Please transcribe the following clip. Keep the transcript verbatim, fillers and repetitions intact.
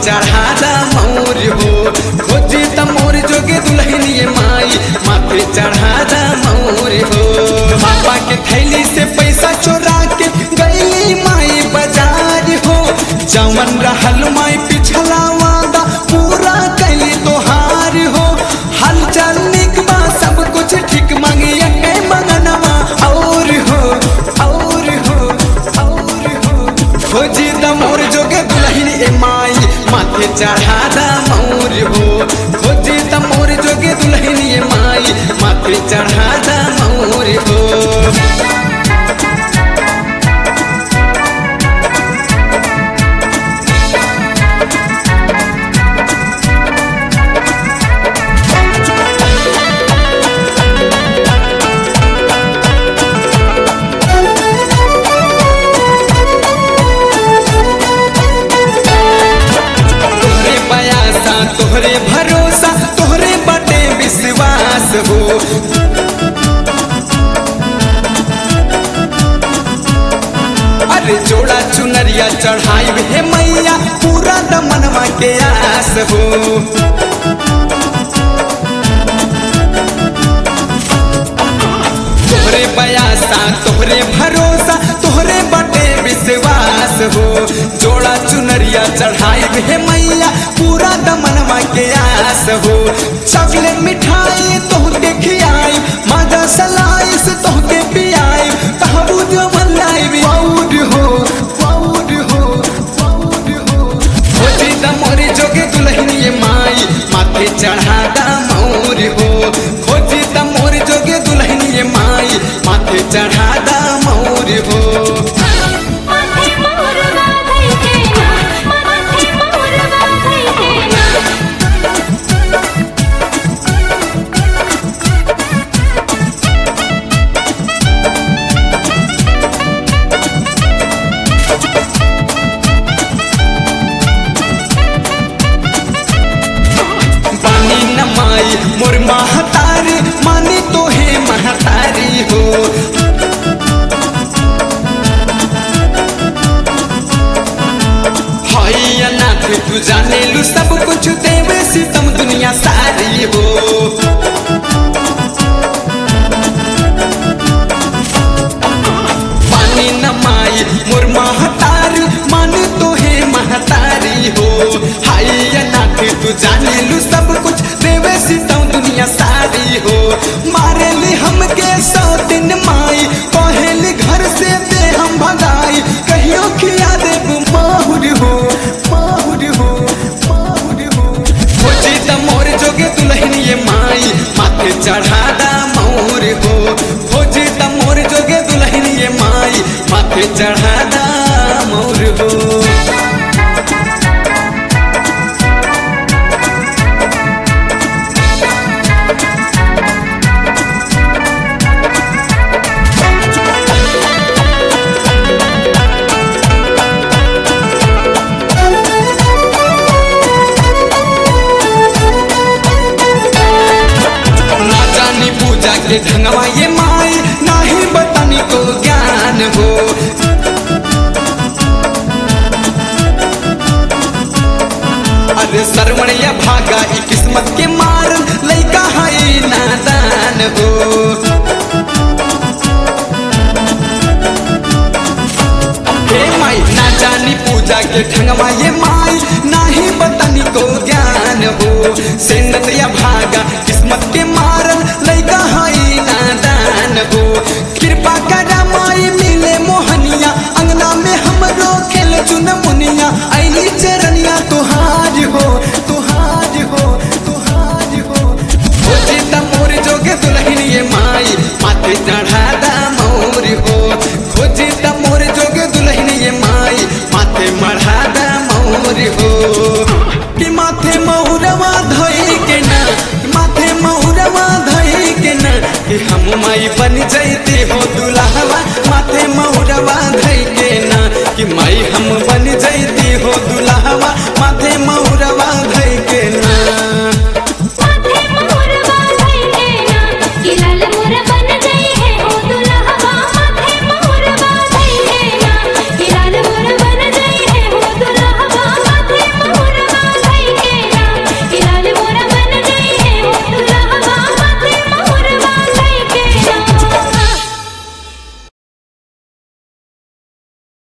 चढ़ादा मोर हो, खोजी त मोर जोगे दुल्हनिए माई माथे चढ़ादा मोर हो। पापा के थैली से पैसा चोरा के गई माई बाजार हो, जवन रहल माई पिछला वादा पूरा कैली तोहार हो। हल चल निक बा सब कुछ ठीक मांगिया के मंगनवा और हो और हो और हो, खोजी द मोर जोगे दुल्हनी ए माई माथे चढ़ादा मोर हो, खोजी द मोर जोगे दुल्हनी ए माई माथे चढ़ादा मोर हो। तोहरे भरोसा तोहरे बाटे विश्वास हो, अरे जोड़ा चुनरिया चढ़ाई हे मैया पूरा दमनवा के आस हो। तोहरे बयासा तोहरे भरोसा तोहरे बाटे विश्वास हो, जोड़ा चुनरिया चढ़ाई हे मैया पूरा दमनवा के आस हो। चॉकलेट मिठाई तोहके खियाई माजा सलाइस तोहके पियाई कहबू जो मन लाई पाउड हो पाउड हो पाउड हो, खोजी द मोर जोगे दुल्हनिए माई माथे चढ़ादा मोर हो, खोजी द मोर जोगे दुल्हनिए माई माथे चढ़ादा मोर हो। मोर महतारी मानी तो है महतारी हो, हाय अनाथ तू जाने लू सब कुछ देवे सितम दुनिया सारी हो। पानी न माई मोर महतारी मानी तो है महतारी हो, हाय अनाथ तू जाने लू सब कुछ देवे सितम दुनिया सारी हो। मारेली हमके सौ दिन माई पहली घर से दे हम भगाई कहियो खिया देबू माहुर हो माहुर हो माहुर हो, खोजी द मोर जोगे दुल्हनिए माई माथे चढ़ादा मोर हो, खोजी द मोर जोगे दुल्हनिए माई माथे चढ़ादा मोर हो। के ढंगवा ये माई नहीं बतानी तो ज्ञान हो, अरे सरवणिया भागा ई किस्मत के मार लइका है नादान हो। हे माई ना जानी पूजा के ढंगवा ये माई नहीं बतानी तो ज्ञान हो, सेनतिया भागा किस्मत के मारन लइका है नादान हो। कृपा करा माई मिले मोहनिया अंगना में हमरो खेल चुन मुनिया ऐली चरनिया तुहार हो तुहार हो तुहार हो, खोजी द मोर जोगे दुल्हनिए माई माथे चढ़ादा मोर हो, खोजी द मोर जोगे दुल्हनिए माई माथे मढ़ादा मोर हो। कि माथे महुरवा धई के ना माथे महुरवा धई के ना, कि हम माई बन जैते हो दुल्हवा माथे महुरवा धई के ना, कि माई हम बन जैते हो दुल्हवा माथे महुरवा धई